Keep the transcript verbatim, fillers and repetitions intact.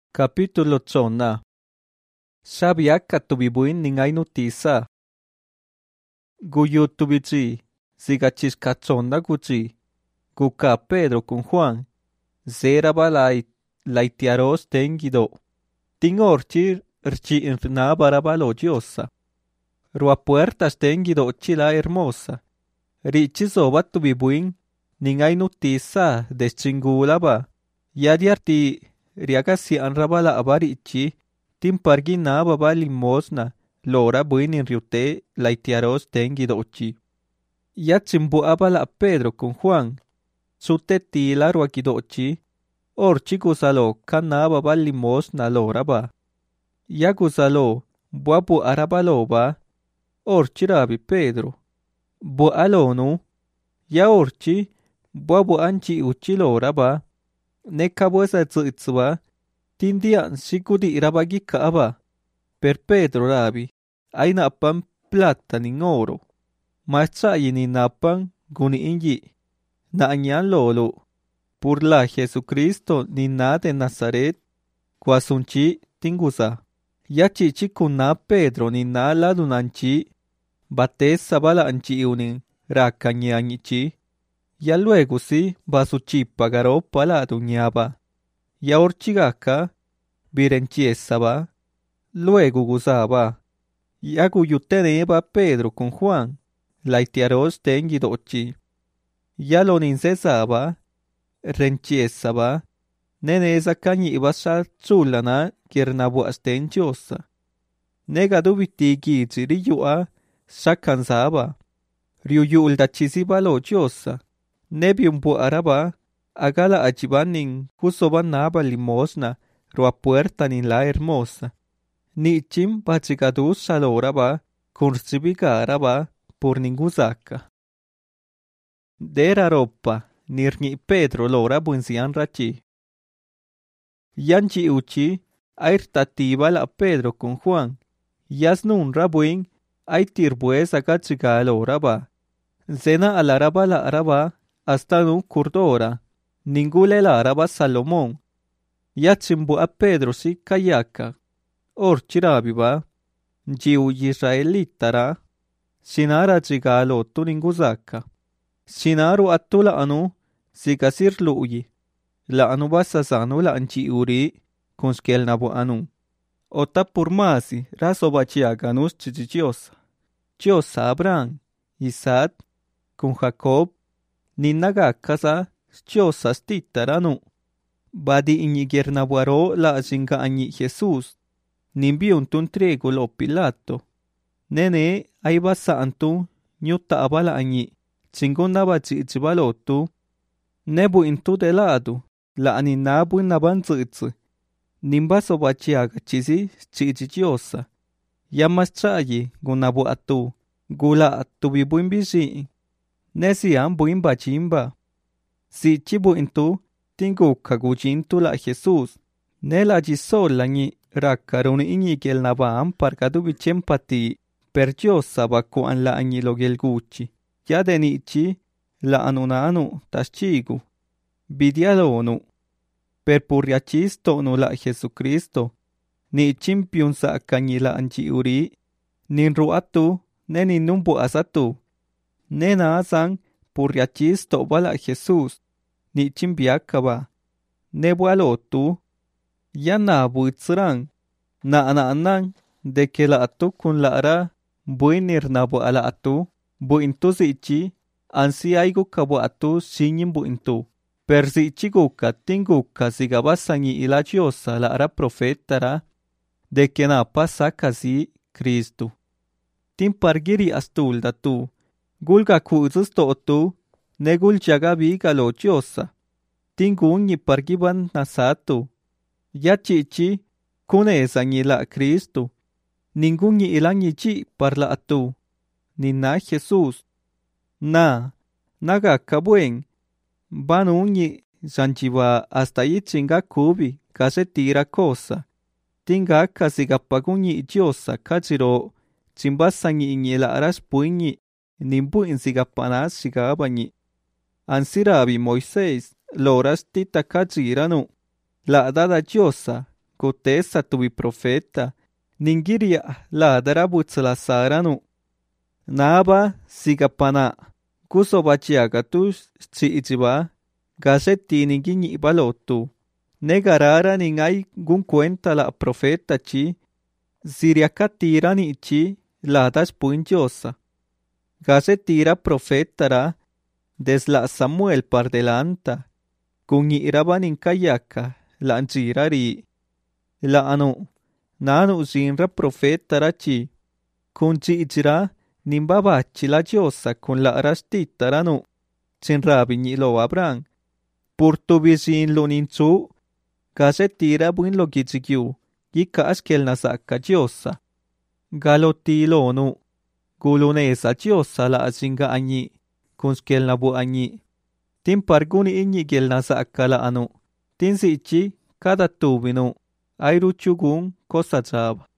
Capítulo chona. Shabiaka tubibuin ningai notisa. Guyu tubichi, sigachis cachona guchi. Guka Pedro con Juan. Zera balai, laitiaros tengido. Tingorchir, rchi infna barabalo diosa. Rua puertas tengido chila hermosa. Richisoba tubibuin, ningai notisa deschingulaba. Yadiarti riagasi anrabala abarichi, timpargina baba limosna, lora buinin riute laitiaros tengidochi. Yachimbu abala Pedro con Juan, suteti la ruakidochi, orchi gusalo kana baba limosna lora ba. Ya gusalo, buabu arabalo ba, orchi rabi Pedro. Bu alonu, ya orchi, buabu anchi uchi lora ba. Nekabuesa tsuitsua, tindian sikudi irabagi kaaba. Per Pedro rabi, ay napan plata ning oro. Machayi ni napan guni inyi. Naanyan lolo. Por la Jesucristo ni na de Nazaret. Kwasunchi tingusa. Yachichi kuna Pedro ni na ladunanchi. Batesa bala anchi unin rakanyanyichi. Ya luego si basuchi pagaró pala duñaba. Ya orchigaka virenchiesaba. Luego gusaba. Ya guyuteneba Pedro con Juan. Laitiaros tengidochi. Ya lo nincesaba. Renchiesaba. Neneza canyiba sa chulana kiernabuas tenchiosa. Nega dubitigi ziriyua sa cansaba. Riuyul dachisiba lo chiosa. Nebiumbu araba, agala achibanin, kusoban naba limosna, roa puerta nin la hermosa. Ni chim bachigadus saloraba, kursibiga araba, por ninguzaka. Dera ropa, nirni Pedro lora buensian rachi. Yanchi uchi, airtatiba la Pedro con Juan. Yasnun rabuin, aitirbues agachiga loraba. Zena alaraba la araba, hasta nu curdora, ningule la araba Salomón. Yachimbu a Pedro si kayaka. Orchirabiba, jiu Israelitara, sinara jigalo tu ninguzaka. Sinaru atula anu, sigasir luyi. La anu basasanu la anchi uri, kunskel nabu anu. Ota purmasi, raso bachiaganus chichichiosa. Chiosa Abraham, Isaac, con Jacob, Ninaga casa chiosas titaranu. Badi inyi gernabuaro la zinga anyi Jesus. Nimbiun tun trigo lo Pilato. Nene aiba santu nyuta abala anyi. Chingunda bachi ichibalotu. Nebu intu de lado. La aninabu inaban zitsi. Nimbaso bachiaga chisi chichichiosa. Yamas chayi gunabu atu. Gula atu bibu imbisi. Nesian buin bachimba. Si chibu intu, tingu kaguchintu la Jesus. Nela jisola ni rakaruni inyi gel nabam parkadu bichempati. Perchiosa bakuan la anyi logel gucci. Ya denichi, la anunanu taschigu. Bidialonu. Per puriachisto no la Jesucristo. Ni chimpiun sa kanyi la anchi uri. Nin ruatu, neni numbu asatu. Nena asan purriachisto bala Jesus. Ni chimbiakaba. Nebualo tu. Yana buitsran. Na na anan. De que la atu kun la ara. Buinir nabu ala atu. Buintu zichi. Ansi aigu kabu atu sinyin buintu. Per zichi guka tinguka sigabasangi ilachiosa la ara profetara. De que na pasa casi Cristo. Timpargiri astulda tu. Gulga kuzus totu, negul jaga biga lo chiosa. Tingun ni pargiban nasatu. Yachichi, kunesa ni la Cristo. Ningun ni ilangi chi parla atu. Ni na Jesus. Na, naga kabuen. Banu ni zanchiva hasta yichinga kubi, kase tira cosa. Tinga kasigapagun ni chiosa kachiro. Chimbasangi ni la aras puñi. Nimbu insigapanas sigabani. Ansirabi Moisés, loras tita kachiranu. La dada chiosa, kutesa tuvi profeta, ningiria la darabutsa saranu. Naba sigapana, kusobachiaga tu chichiba, gaseti ninginyi balotu. Negarara ningay gun cuenta la profeta chi, ziriakatira ni chi, la das puintiosa. Gasetira profetara, des la Samuel par delanta, kunyiraba ninkayaka, la anjirari. La anu, nanu zinra profetara chi, kunchichira, nimbabachi la diosa con la rastitara nu, chinrabi lo abran. Purtu visin lo ninchu, gasetira buin lo gichigyu, gika askel nasaka diosa. Galotilo nu, gulunesa diosa la azinga anyi, kunskel nabu anyi. Tin parguni inyi gel nasaka la anu, tin sichi kada tubinu, ayruchugun kosa chaba.